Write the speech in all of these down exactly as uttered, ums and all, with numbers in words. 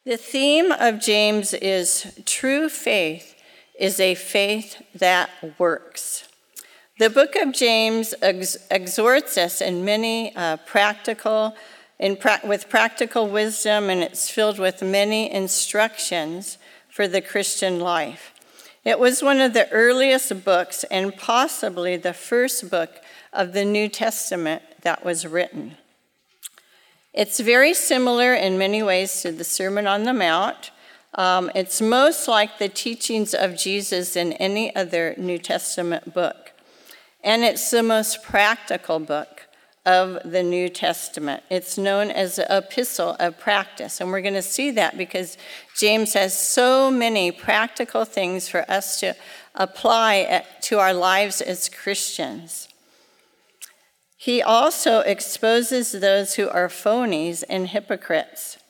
The theme of James is true faith is a faith that works. The book of James ex- exhorts us in many uh, practical, in pra- with practical wisdom, and it's filled with many instructions for the Christian life. It was one of the earliest books and possibly the first book of the New Testament that was written. It's very similar in many ways to the Sermon on the Mount. Um, it's most like the teachings of Jesus in any other New Testament book. And it's the most practical book of the New Testament. It's known as the epistle of practice. And we're going to see that because James has so many practical things for us to apply to our lives as Christians. He also exposes those who are phonies and hypocrites.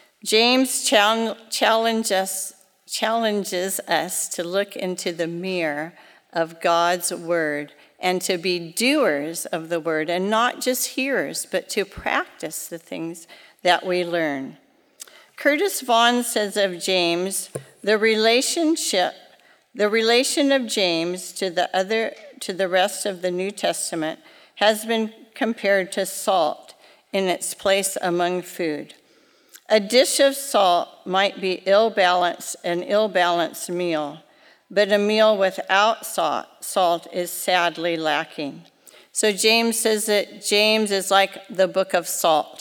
James challenge us, challenges us to look into the mirror of God's word and to be doers of the word, and not just hearers, but to practice the things that we learn. Curtis Vaughan says of James, the relationship, the relation of James to the other, to the rest of the New Testament has been compared to salt in its place among food. A dish of salt might be ill-balanced, an ill-balanced meal, but a meal without salt, salt is sadly lacking. So James says that James is like the book of salt.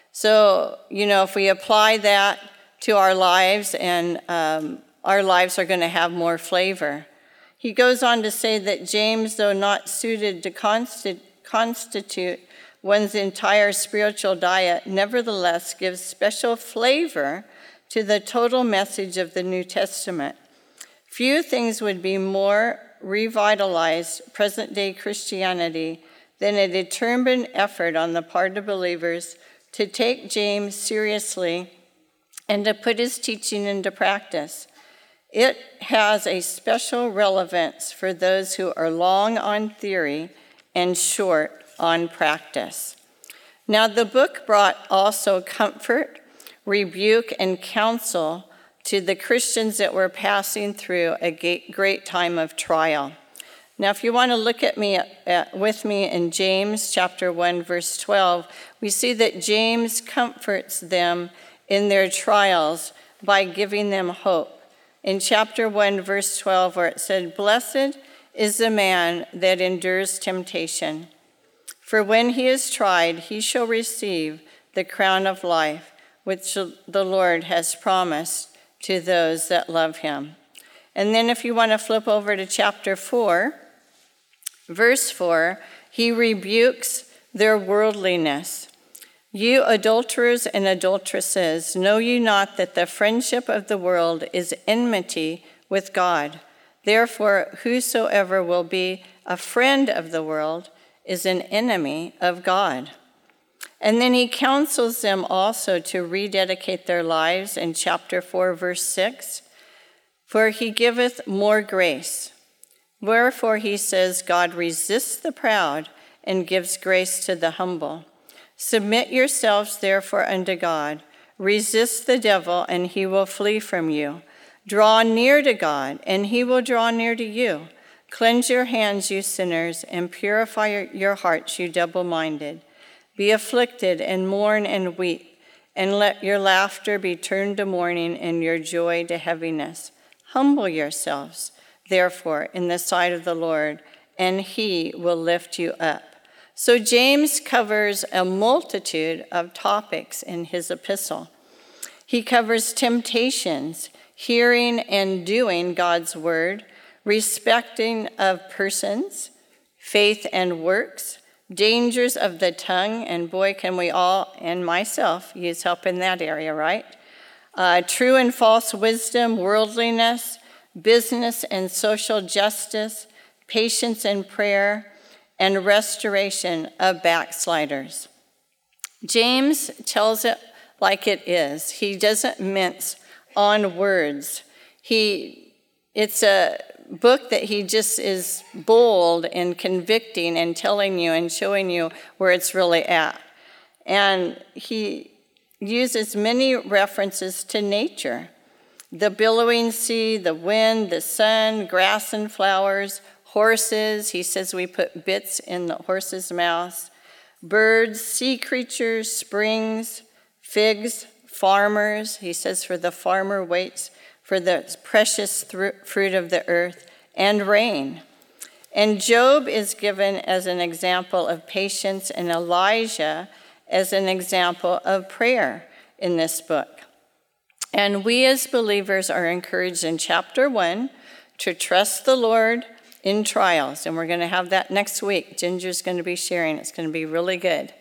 So, you know, if we apply that to our lives, and um, our lives are going to have more flavor. He goes on to say that James, though not suited to constitute constitute one's entire spiritual diet, nevertheless gives special flavor to the total message of the New Testament. Few things would be more revitalized present-day Christianity than a determined effort on the part of believers to take James seriously and to put his teaching into practice. It has a special relevance for those who are long on theory and short on practice. Now, the book brought also comfort, rebuke, and counsel to the Christians that were passing through a great time of trial. Now, if you want to look at me at, with me in James chapter one, verse twelve, we see that James comforts them in their trials by giving them hope. In chapter one, verse twelve, where it said, "Blessed is the man that endures temptation. For when he is tried, he shall receive the crown of life, which the Lord has promised to those that love him." And then if you want to flip over to chapter four, verse four, he rebukes their worldliness. "You adulterers and adulteresses, know you not that the friendship of the world is enmity with God? Therefore, whosoever will be a friend of the world is an enemy of God." And then he counsels them also to rededicate their lives in chapter four, verse six. "For he giveth more grace. Wherefore he says, God resists the proud and gives grace to the humble. Submit yourselves therefore unto God. Resist the devil, and he will flee from you. Draw near to God, and he will draw near to you. Cleanse your hands, you sinners, and purify your hearts, you double-minded. Be afflicted, and mourn, and weep, and let your laughter be turned to mourning, and your joy to heaviness. Humble yourselves, therefore, in the sight of the Lord, and he will lift you up." So James covers a multitude of topics in his epistle. He covers temptations, hearing and doing God's word, respecting of persons, faith and works, dangers of the tongue, and boy, can we all, and myself, use help in that area, right? Uh, true and false wisdom, worldliness, business and social justice, patience and prayer, and restoration of backsliders. James tells it like it is. He doesn't mince on words. He, it's a book that he just is bold and convicting and telling you and showing you where it's really at. And he, uses many references to nature. The billowing sea, the wind, the sun, grass and flowers, horses. He says we put bits in the horses' mouths. Birds, sea creatures, springs, figs, farmers. He says for the farmer waits for the precious fruit of the earth, and rain. And Job is given as an example of patience, and Elijah as an example of prayer in this book. And we as believers are encouraged in chapter one to trust the Lord in trials. And we're going to have that next week. Ginger's going to be sharing. It's going to be really good.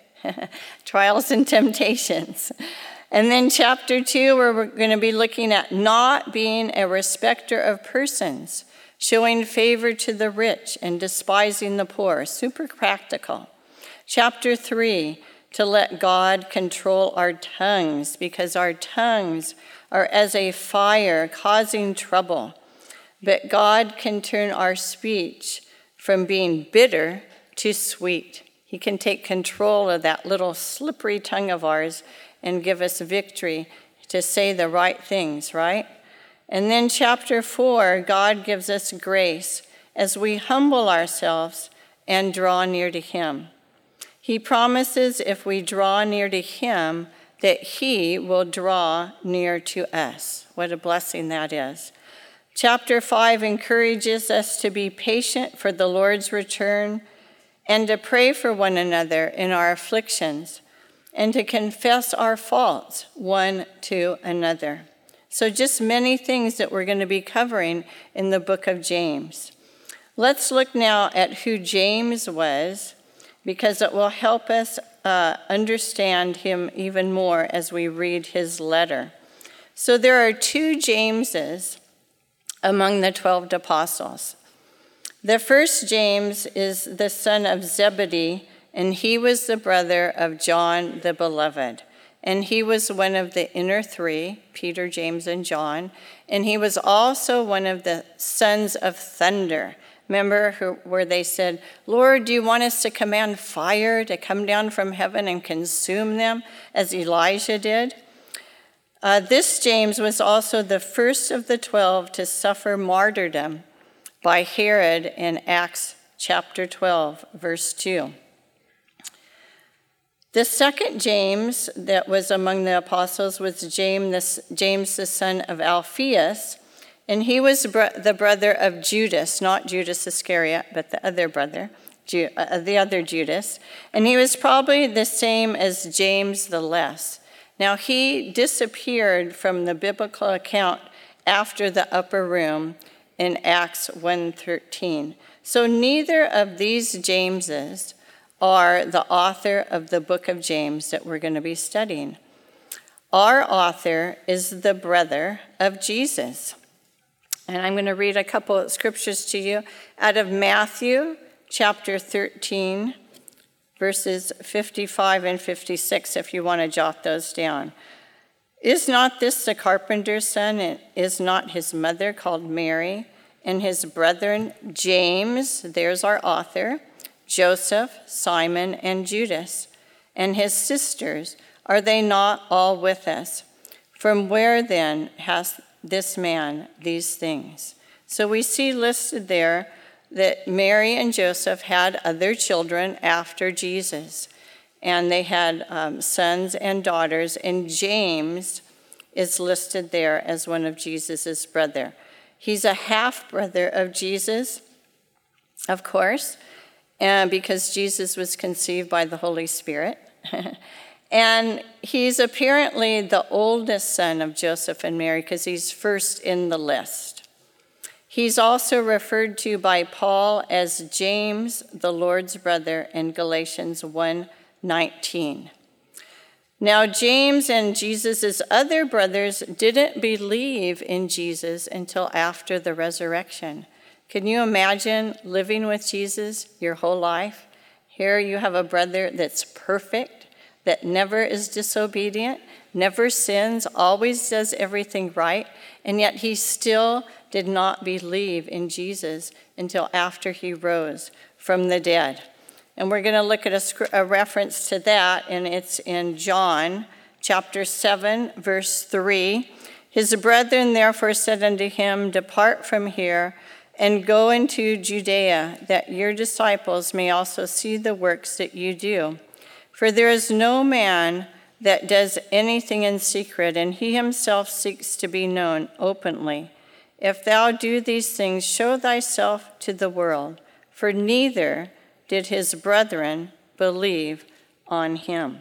Trials and temptations. And then chapter two, where we're going to be looking at not being a respecter of persons, showing favor to the rich and despising the poor. Super practical. Chapter three, to let God control our tongues, because our tongues are as a fire causing trouble. But God can turn our speech from being bitter to sweet. He can take control of that little slippery tongue of ours and give us victory to say the right things, right? And then chapter four, God gives us grace as we humble ourselves and draw near to him. He promises if we draw near to him, that he will draw near to us. What a blessing that is. Chapter five encourages us to be patient for the Lord's return and to pray for one another in our afflictions and to confess our faults one to another. So just many things that we're going to be covering in the book of James. Let's look now at who James was, because it will help us uh, understand him even more as we read his letter. So there are two Jameses among the twelve apostles. The first James is the son of Zebedee, and he was the brother of John the Beloved. And he was one of the inner three, Peter, James, and John. And he was also one of the sons of thunder. Remember who, where they said, Lord, do you want us to command fire to come down from heaven and consume them, as Elijah did? Uh, this James was also the first of the twelve to suffer martyrdom by Herod in Acts chapter twelve, verse two. The second James that was among the apostles was James, James the son of Alphaeus, and he was the brother of Judas, not Judas Iscariot, but the other brother, the other Judas. And he was probably the same as James the Less. Now, he disappeared from the biblical account after the upper room in Acts one thirteen. So neither of these Jameses are the author of the book of James that we're going to be studying. Our author is the brother of Jesus. And I'm going to read a couple of scriptures to you out of Matthew chapter thirteen, verses fifty-five and fifty-six, if you want to jot those down. Is not this the carpenter's son, and is not his mother called Mary, and his brethren James, there's our author, Joseph, Simon, and Judas, and his sisters, are they not all with us? From where then has this man these things? So we see listed there that Mary and Joseph had other children after Jesus, and they had um, sons and daughters, and James is listed there as one of Jesus's brother. He's a half-brother of Jesus, of course, and because Jesus was conceived by the Holy Spirit. And he's apparently the oldest son of Joseph and Mary because he's first in the list. He's also referred to by Paul as James, the Lord's brother, in Galatians one nineteen. Now, James and Jesus' other brothers didn't believe in Jesus until after the resurrection. Can you imagine living with Jesus your whole life? Here you have a brother that's perfect, that never is disobedient, never sins, always does everything right, and yet he still did not believe in Jesus until after he rose from the dead. And we're going to look at a, a reference to that, and it's in John chapter seven, verse three. His brethren therefore said unto him, Depart from here, and go into Judea, that your disciples may also see the works that you do. For there is no man that does anything in secret, and he himself seeks to be known openly. If thou do these things, show thyself to the world, for neither did his brethren believe on him.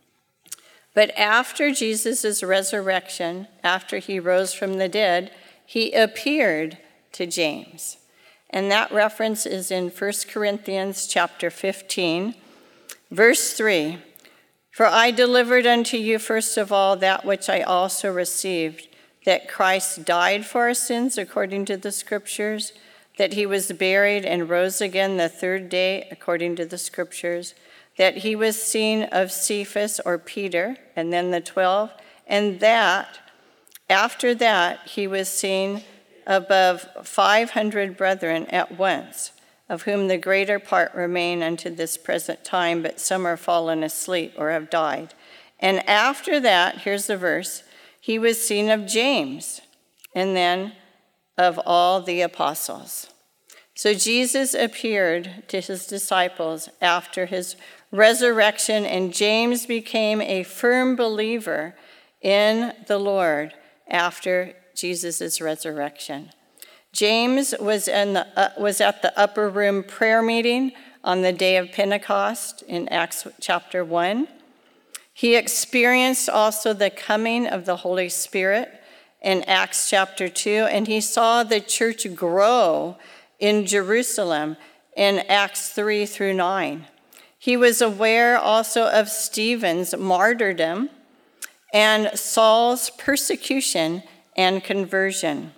But after Jesus' resurrection, after he rose from the dead, he appeared to James. And that reference is in First Corinthians chapter fifteen, verse three. For I delivered unto you first of all that which I also received, that Christ died for our sins according to the Scriptures, that he was buried and rose again the third day according to the Scriptures, that he was seen of Cephas or Peter, and then the twelve, and that after that he was seen above five hundred brethren at once, of whom the greater part remain unto this present time, but some are fallen asleep or have died. And after that, here's the verse, he was seen of James, and then of all the apostles. So Jesus appeared to his disciples after his resurrection, and James became a firm believer in the Lord after Jesus' resurrection. James was, in the, uh, was at the upper room prayer meeting on the day of Pentecost in Acts chapter one. He experienced also the coming of the Holy Spirit in Acts chapter two, and he saw the church grow in Jerusalem in Acts three through nine. He was aware also of Stephen's martyrdom and Saul's persecution and conversion.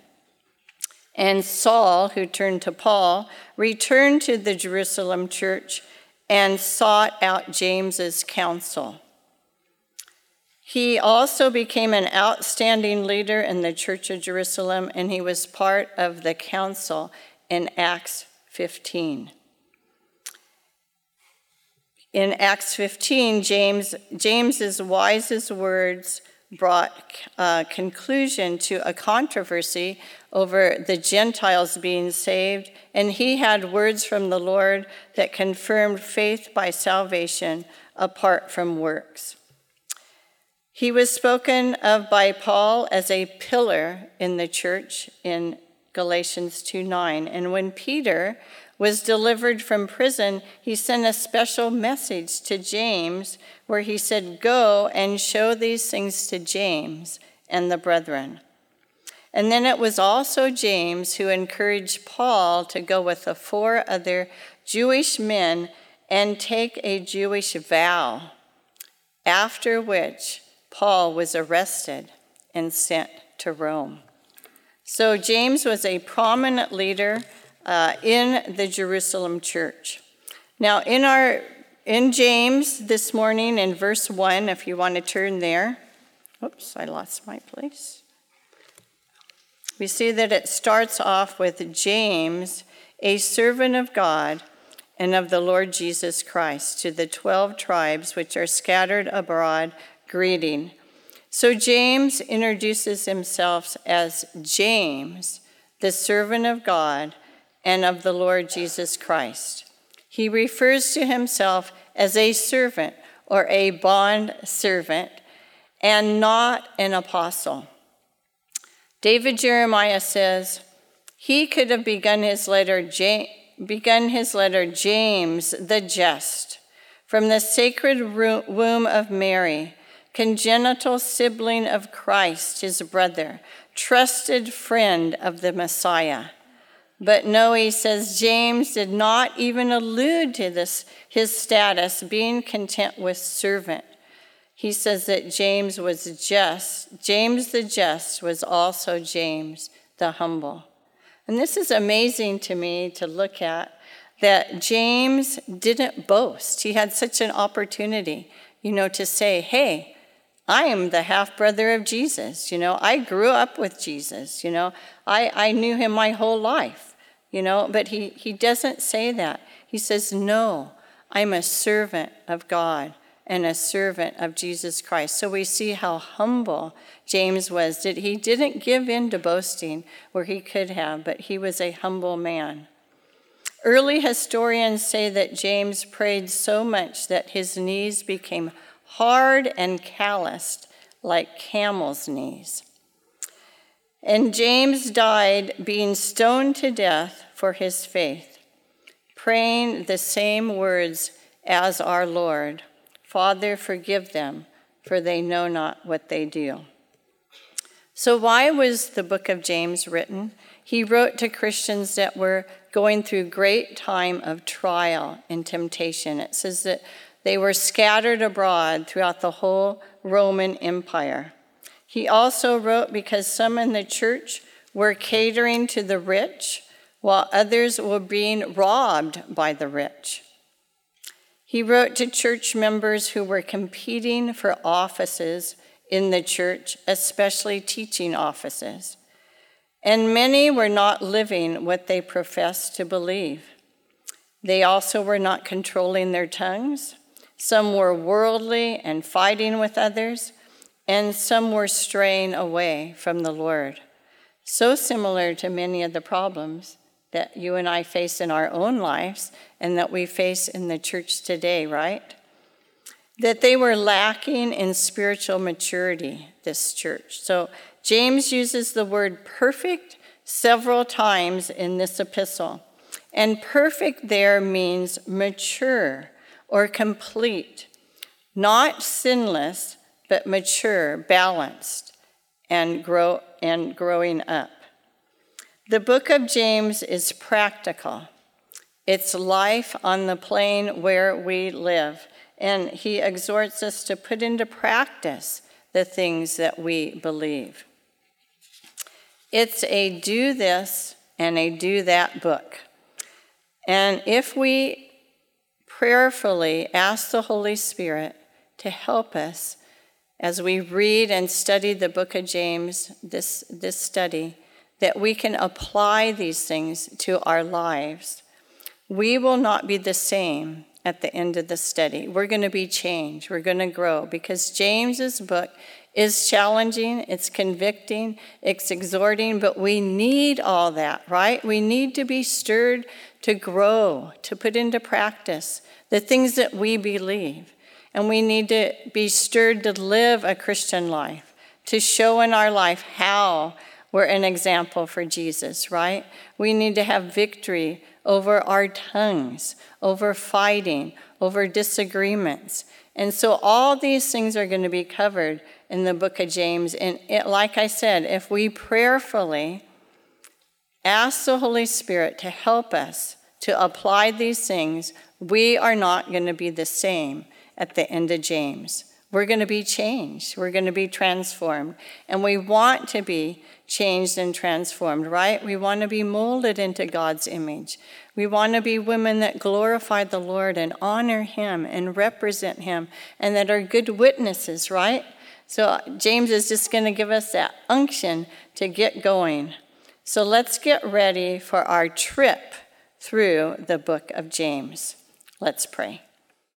And Saul, who turned to Paul, returned to the Jerusalem church and sought out James's counsel. He also became an outstanding leader in the church of Jerusalem, and he was part of the council in Acts fifteen. In Acts fifteen, James, James's wisest words brought a conclusion to a controversy over the Gentiles being saved, and he had words from the Lord that confirmed faith by salvation apart from works. He was spoken of by Paul as a pillar in the church in Galatians two nine, and when Peter was delivered from prison, he sent a special message to James where he said, Go and show these things to James and the brethren. And then it was also James who encouraged Paul to go with the four other Jewish men and take a Jewish vow, after which Paul was arrested and sent to Rome. So James was a prominent leader uh, in the Jerusalem church. Now in our in James this morning in verse one, if you want to turn there, oops, I lost my place. We see that it starts off with James, a servant of God and of the Lord Jesus Christ, to the twelve tribes which are scattered abroad, greeting. So James introduces himself as James, the servant of God and of the Lord Jesus Christ. He refers to himself as a servant or a bond servant and not an apostle. David Jeremiah says, he could have begun his letter, James, begun his letter James the just, from the sacred womb of Mary, congenital sibling of Christ, his brother, trusted friend of the Messiah. But no, he says, James did not even allude to this, his status, being content with servant. He says that James was just, James the just was also James the humble. And this is amazing to me to look at, that James didn't boast. He had such an opportunity, you know, to say, hey, I am the half-brother of Jesus. You know, I grew up with Jesus. You know, I, I knew him my whole life, you know, but he, he doesn't say that. He says, no, I'm a servant of God and a servant of Jesus Christ. So we see how humble James was. That he didn't give in to boasting where he could have, but he was a humble man. Early historians say that James prayed so much that his knees became hard and calloused like camels' knees. And James died being stoned to death for his faith, praying the same words as our Lord, "Father, forgive them, for they know not what they do." So why was the book of James written? He wrote to Christians that were going through great time of trial and temptation. It says that they were scattered abroad throughout the whole Roman Empire. He also wrote because some in the church were catering to the rich, while others were being robbed by the rich. He wrote to church members who were competing for offices in the church, especially teaching offices. And many were not living what they professed to believe. They also were not controlling their tongues. Some were worldly and fighting with others, and some were straying away from the Lord. So similar to many of the problems that you and I face in our own lives and that we face in the church today, right? That they were lacking in spiritual maturity, this church. So James uses the word perfect several times in this epistle. And perfect there means mature or complete, not sinless, but mature, balanced, and grow and growing up. The book of James is practical. It's life on the plane where we live. And he exhorts us to put into practice the things that we believe. It's a do this and a do that book. And if we prayerfully ask the Holy Spirit to help us as we read and study the book of James, this, this study, that we can apply these things to our lives, we will not be the same at the end of the study. We're going to be changed. We're going to grow because James's book is challenging, it's convicting, it's exhorting, but we need all that, right? We need to be stirred to grow, to put into practice the things that we believe. And we need to be stirred to live a Christian life, to show in our life how we're an example for Jesus, right? We need to have victory over our tongues, over fighting, over disagreements. And so all these things are going to be covered in the book of James. And it, like I said, if we prayerfully ask the Holy Spirit to help us to apply these things, we are not going to be the same at the end of James. We're going to be changed. We're going to be transformed. And we want to be changed and transformed, right? We want to be molded into God's image. We want to be women that glorify the Lord and honor him and represent him and that are good witnesses, right? So James is just going to give us that unction to get going. So let's get ready for our trip through the book of James. Let's pray.